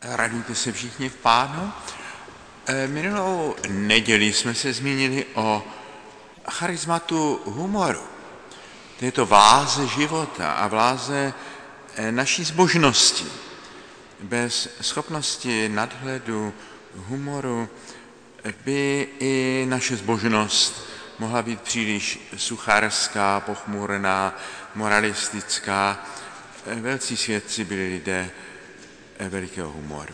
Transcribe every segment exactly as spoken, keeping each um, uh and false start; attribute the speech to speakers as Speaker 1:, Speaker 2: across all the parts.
Speaker 1: Radujte se všichni v Pánu. Minulou neděli jsme se zmínili o charizmatu humoru. Je to váze života a váze naší zbožnosti. Bez schopnosti nadhledu humoru by i naše zbožnost mohla být příliš sucharská, pochmurná, moralistická. Velcí svědci byli lidé velikého humoru.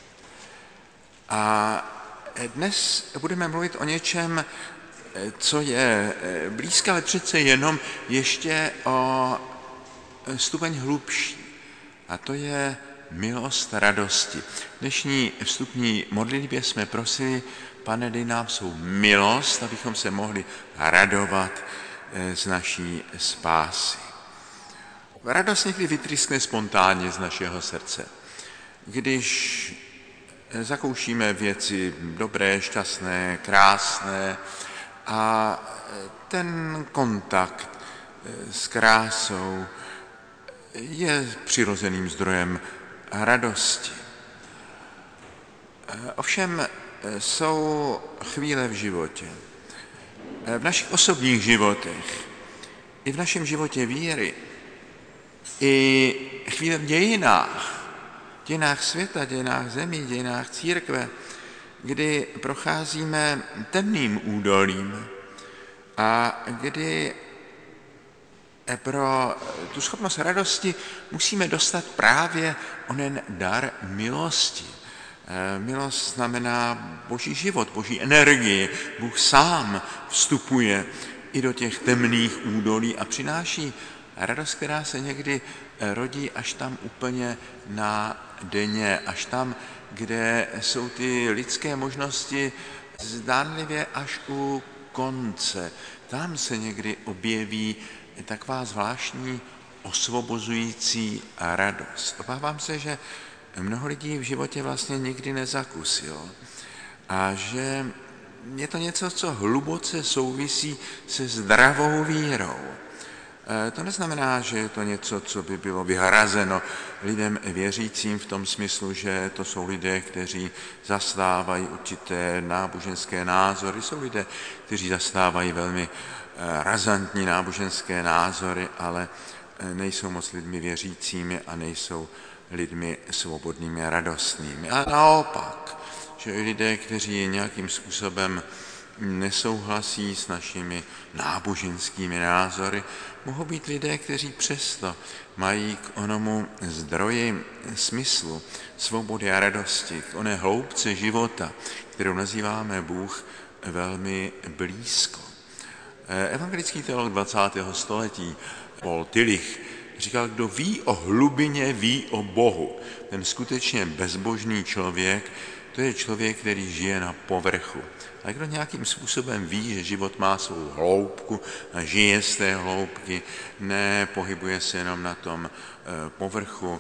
Speaker 1: A dnes budeme mluvit o něčem, co je blízké, ale přece jenom ještě o stupeň hlubší. A to je milost radosti. V dnešní vstupní modlitbě jsme prosili, Pane, dej nám svou milost, abychom se mohli radovat z naší spásy. Radost někdy vytryskne spontánně z našeho srdce. Když zakoušíme věci dobré, šťastné, krásné a ten kontakt s krásou je přirozeným zdrojem radosti. Ovšem jsou chvíle v životě, v našich osobních životech, i v našem životě víry, i chvíle v dějinách, dějinách světa, dějinách zemí, dějinách církve, kdy procházíme temným údolím a kdy pro tu schopnost radosti musíme dostat právě onen dar milosti. Milost znamená boží život, boží energii. Bůh sám vstupuje i do těch temných údolí a přináší radost, která se někdy rodí až tam úplně na denně, až tam, kde jsou ty lidské možnosti zdánlivě až u konce. Tam se někdy objeví taková zvláštní osvobozující radost. Obávám se, že mnoho lidí v životě vlastně nikdy nezakusilo a že je to něco, co hluboce souvisí se zdravou vírou. To neznamená, že je to něco, co by bylo vyhrazeno lidem věřícím v tom smyslu, že to jsou lidé, kteří zastávají určité náboženské názory, jsou lidé, kteří zastávají velmi razantní náboženské názory, ale nejsou moc lidmi věřícími a nejsou lidmi svobodnými a radostnými. A naopak, že lidé, kteří nějakým způsobem nesouhlasí s našimi náboženskými názory, mohou být lidé, kteří přesto mají k onomu zdroji smyslu, svobody a radosti, k oné hloubce života, kterou nazýváme Bůh, velmi blízko. Evangelický teolog dvacátého století Paul Tillich říkal, kdo ví o hlubině, ví o Bohu. Ten skutečně bezbožný člověk, to je člověk, který žije na povrchu. A kdo nějakým způsobem ví, že život má svou hloubku a žije z té hloubky, nepohybuje se jenom na tom povrchu,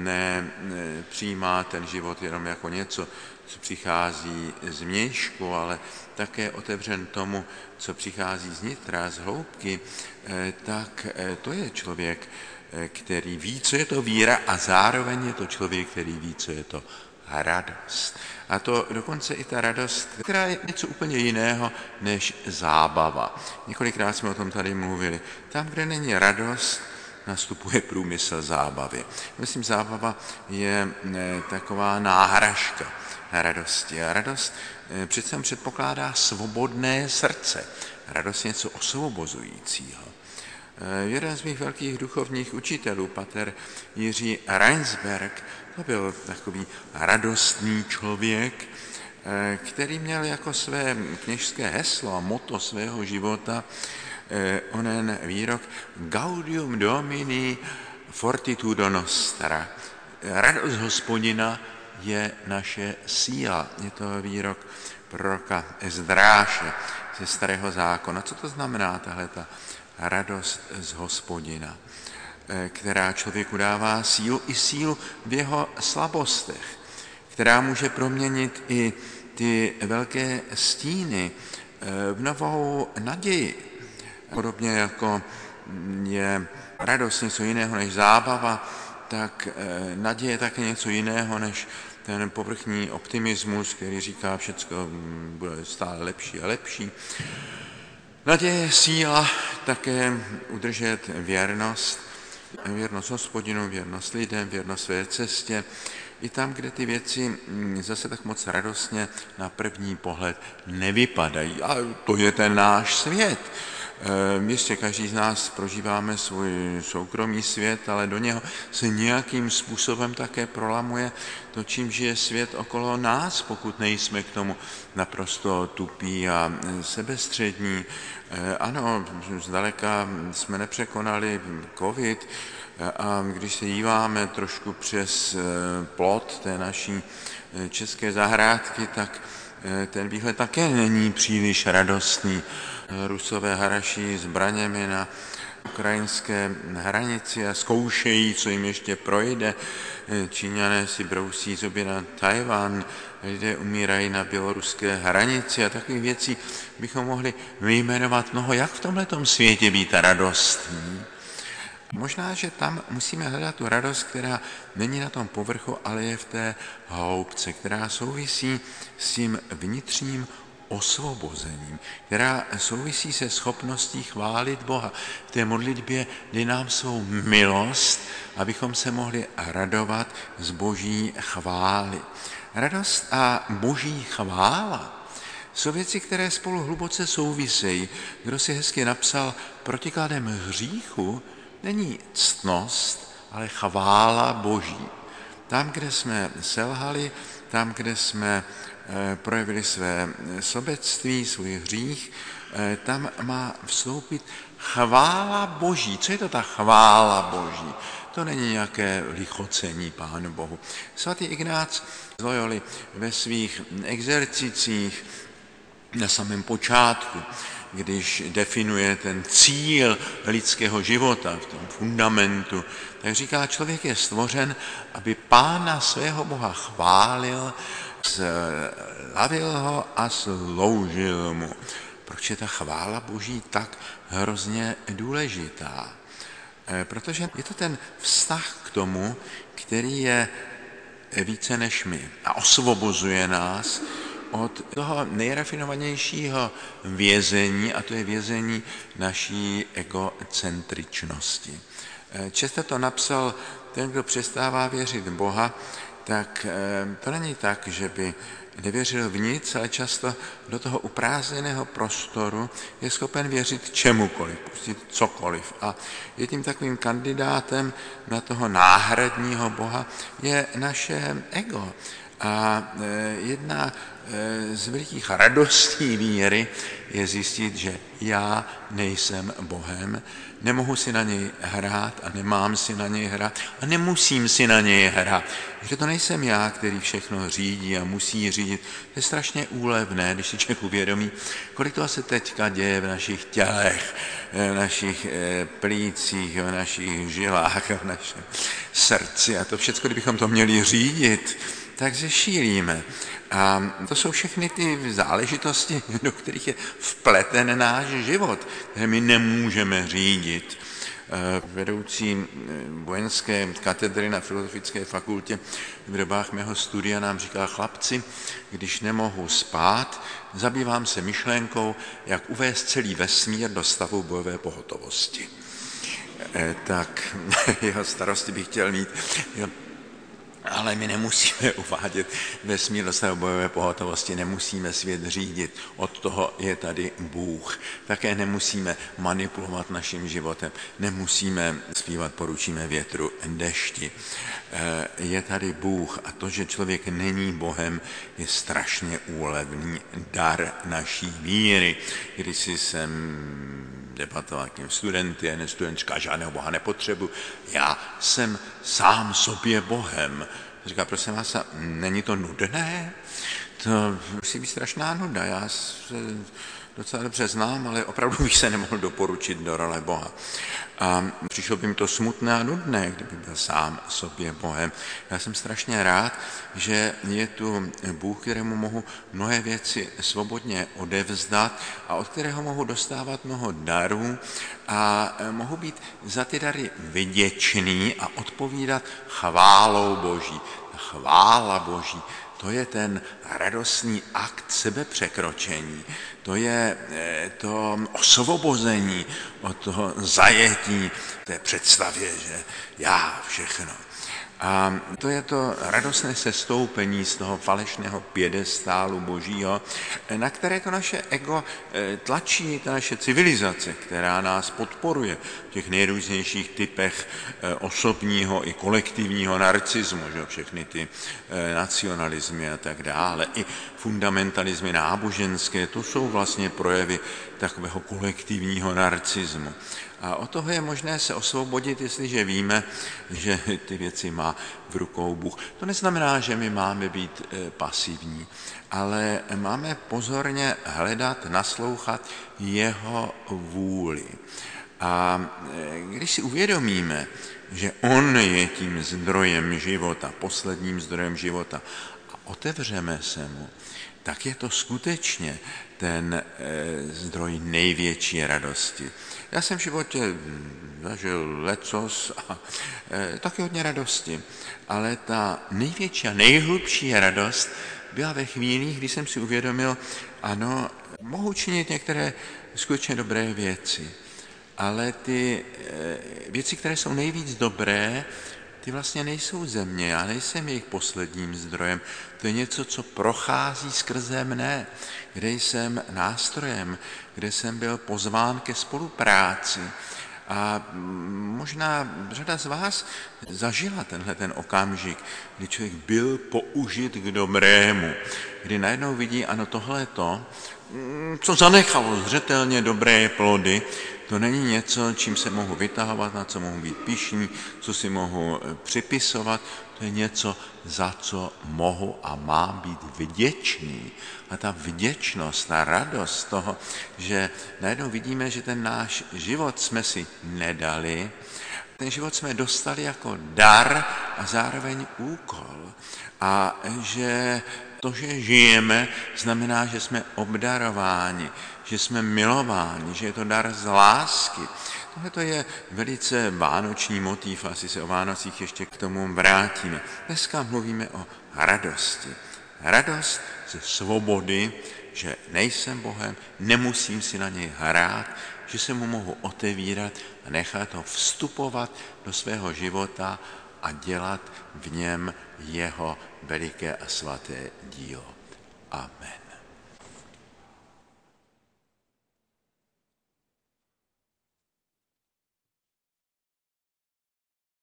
Speaker 1: nepřijímá ten život jenom jako něco, co přichází z vnějšku, ale také otevřen tomu, co přichází z nitra, z hloubky, tak to je člověk, který ví, co je to víra a zároveň je to člověk, který ví, co je to radost. A to dokonce i ta radost, která je něco úplně jiného než zábava. Několikrát jsme o tom tady mluvili. Tam, kde není radost, nastupuje průmysl zábavy. Myslím, zábava je taková náhražka radosti. A radost přece předpokládá svobodné srdce. Radost je něco osvobozujícího. Jeden z mých velkých duchovních učitelů, pater Jiří Reinsberg, to byl takový radostný člověk, který měl jako své kněžské heslo a motto svého života onen výrok Gaudium Domini fortitudo nostra. Radost Hospodina je naše síla. Je to výrok proroka Ezdráše ze Starého zákona. Co to znamená tahleta radost z Hospodina, která člověku dává sílu i sílu v jeho slabostech, která může proměnit i ty velké stíny v novou naději. Podobně jako je radost něco jiného než zábava, tak naděje je také něco jiného, než ten povrchní optimismus, který říká, všecko bude stále lepší a lepší. Naděje je síla také udržet věrnost, věrnost Hospodinu, věrnost lidem, věrnost své cestě, i tam, kde ty věci zase tak moc radostně na první pohled nevypadají. A to je ten náš svět. Jistě každý z nás prožíváme svůj soukromý svět, ale do něho se nějakým způsobem také prolamuje to, čím žije svět okolo nás, pokud nejsme k tomu naprosto tupí a sebestřední. Ano, zdaleka jsme nepřekonali covid, a když se díváme trošku přes plot té naší české zahrádky, tak ten výhled také není příliš radostný. Rusové haraší zbraněmi na ukrajinské hranici a zkoušejí, co jim ještě projde. Číňané si brousí zuby na Tajvan, lidé umírají na běloruské hranici a takových věcí bychom mohli vyjmenovat mnoho. Jak v tomhletom světě být radostný? Možná, že tam musíme hledat tu radost, která není na tom povrchu, ale je v té hloubce, která souvisí s tím vnitřním osvobozením, která souvisí se schopností chválit Boha. V té modlitbě dej nám svou milost, abychom se mohli radovat z Boží chvály. Radost a Boží chvála jsou věci, které spolu hluboce souvisejí. Kdo si hezky napsal, protikladem hříchu není ctnost, ale chvála Boží. Tam, kde jsme selhali, tam, kde jsme projevili své sobectví, svůj hřích, tam má vstoupit chvála Boží. Co je to ta chvála Boží? To není nějaké lichocení Pánu Bohu. Svatý Ignác z Loyoli ve svých exercicích na samém počátku, když definuje ten cíl lidského života v tom fundamentu, tak říká, člověk je stvořen, aby Pána svého Boha chválil, slavil ho a sloužil mu. Proč je ta chvála Boží tak hrozně důležitá? Protože je to ten vztah k tomu, který je více než my a osvobozuje nás od toho nejrafinovanějšího vězení, a to je vězení naší egocentričnosti. Často to napsal ten, kdo přestává věřit Boha, tak to není tak, že by nevěřil v nic, ale často do toho uprázdněného prostoru je schopen věřit čemukoliv, pustit cokoliv. A jedním takovým kandidátem na toho náhradního Boha je naše ego. A jedna z velikých radostí víry je zjistit, že já nejsem Bohem, nemohu si na něj hrát a nemám si na něj hrát a nemusím si na něj hrát. Že to nejsem já, který všechno řídí a musí řídit. To je strašně úlevné, když si člověk uvědomí, kolik toho se teďka děje v našich tělech, v našich plících, v našich žilách, v našem srdci. A to všechno, kdybychom to měli řídit, tak zešílíme. A to jsou všechny ty záležitosti, do kterých je vpleten náš život, které my nemůžeme řídit. Vedoucí vojenské katedry na Filozofické fakultě v dobách mého studia nám říká, chlapci, když nemohu spát, zabývám se myšlenkou, jak uvést celý vesmír do stavu bojové pohotovosti. Tak jeho starosti bych chtěl mít. Ale my nemusíme uvádět vesmír do stavu bojové pohotovosti, nemusíme svět řídit. Od toho je tady Bůh. Také nemusíme manipulovat naším životem, nemusíme zpívat poručíme větru, dešti. Je tady Bůh a to, že člověk není Bohem, je strašně úlevný dar naší víry. Když jsem debatoval k těm studenty, jeden student říká, žádného Boha nepotřebuji, já jsem sám sobě Bohem. Říká, prosím vás, není to nudné? To musí být strašná nuda. Já se docela dobře znám, ale opravdu bych se nemohl doporučit do role Boha. A přišlo by mi to smutné a nudné, kdyby byl sám sobě Bohem. Já jsem strašně rád, že je tu Bůh, kterému mohu mnohé věci svobodně odevzdat a od kterého mohu dostávat mnoho darů a mohu být za ty dary vděčný a odpovídat chválou Boží. Chvála Boží, to je ten radostný akt sebepřekročení, to je to osvobození od toho zajetí té představě, že já všechno. A to je to radostné sestoupení z toho falešného piedestálu Božího, na které to naše ego tlačí, ta naše civilizace, která nás podporuje v těch nejrůznějších typech osobního i kolektivního narcismu, že všechny ty nacionalismy a tak dále, i fundamentalismy náboženské, to jsou vlastně projevy takového kolektivního narcismu. A od toho je možné se osvobodit, jestliže víme, že ty věci má v rukou Bůh. To neznamená, že my máme být pasivní, ale máme pozorně hledat, naslouchat jeho vůli. A když si uvědomíme, že on je tím zdrojem života, posledním zdrojem života, a otevřeme se mu, tak je to skutečně ten zdroj největší radosti. Já jsem v životě zažil lecos a taky hodně radosti, ale ta největší a nejhlubší radost byla ve chvílích, kdy jsem si uvědomil, ano, mohu činit některé skutečně dobré věci, ale ty věci, které jsou nejvíc dobré, ty vlastně nejsou ze mě, já nejsem jejich posledním zdrojem. To je něco, co prochází skrze mne, kde jsem nástrojem, kde jsem byl pozván ke spolupráci. A možná řada z vás zažila tenhle ten okamžik, kdy člověk byl použit k dobrému, kdy najednou vidí, ano, tohle to, co zanechalo zřetelně dobré plody, to není něco, čím se mohu vytahovat, na co mohu být pyšný, co si mohu připisovat, to je něco, za co mohu a mám být vděčný. A ta vděčnost, ta radost toho, že najednou vidíme, že ten náš život jsme si nedali, ten život jsme dostali jako dar a zároveň úkol. A že to, že žijeme, znamená, že jsme obdarováni, že jsme milováni, že je to dar z lásky. Tohle je velice vánoční motiv, asi se o Vánocích ještě k tomu vrátíme. Dneska mluvíme o radosti. Radost ze svobody, že nejsem Bohem, nemusím si na něj hrát, že se mu mohu otevírat a nechat ho vstupovat do svého života a dělat v něm jeho veliké a svaté dílo. Amen.